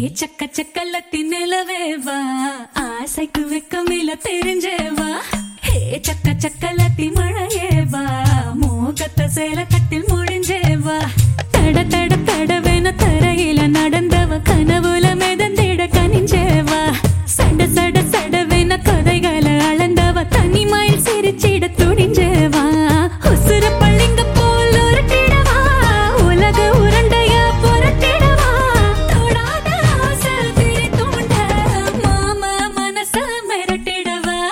சக்க சக்கலத்தி நிலவேவா ஆசைக்கு வெக்கமில தெரிஞ்சேவா. ஹே சக்க சக்கலத்தி மழையேவா மோகத்த சேல கட்டில்